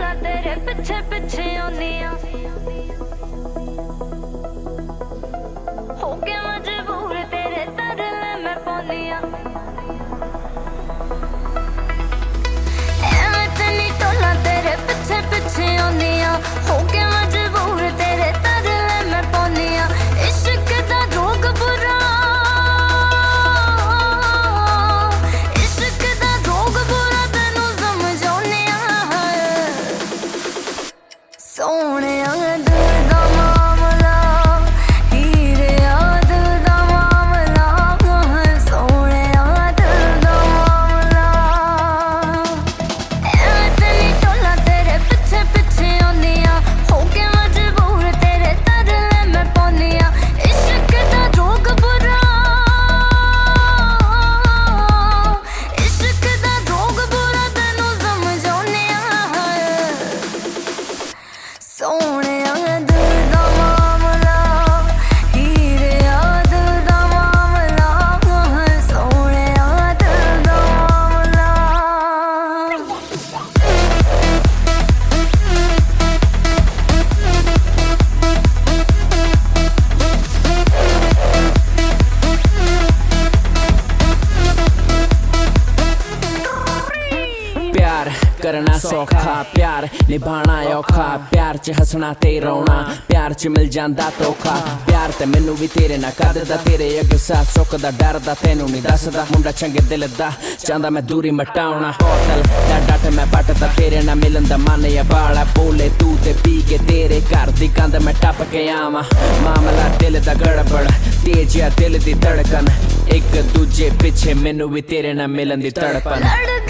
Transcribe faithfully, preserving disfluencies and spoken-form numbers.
टोला तेरे पिछे पिछे आउंदी आ हो के मजबूर तेरे तरले मैं पाउंदी आ एवें ते नी टोला तेरे पिछे पिछे आउंदी आ हो के मजबूर तेरे तरले मैं पाउंदी आ इश्क दा रोग बुरा इश्क दा रोग बुरा तैनू समझाउने आ सोहणिया दिल दा मामला हीरे दिल दा मामला सोहणिया दिल दा मामला एवें ते नी टोला तेरे पिछे पिछे आउंदी आ हो के मजबूर तेरे तरले मैं पाउंदी आ इश्क दा रोग बुरा इश्क दा रोग बुरा तैनू समझाउने आ सोहणिया दिल दा मामला हीरे दिल दा मामला सोहणिया दिल दा मामला प्यार करना सौखा प्यार निभाना औखा प्यार च हसना ते रोना प्यार च मिल जांदा धोखा प्यार ते मैनू भी तेरे ना करदा तेरे अगे सा सुखदा डरदा तैनू नहीं दसदा मुंडा चंगे दिल दा चाहंदा मैं दूरी मटाउणा होटल दा डट मैं बटदा तेरे ना मिलन दा मन या बाला बोले तू ते पी के तेरे घर दी कंध मैं टप के आवां मामला दिल दा गड़बड़ तेज या दिल दी धड़कन एक दूजे पिछे मैनू भी तेरे ना मिलन दी तड़पन लड़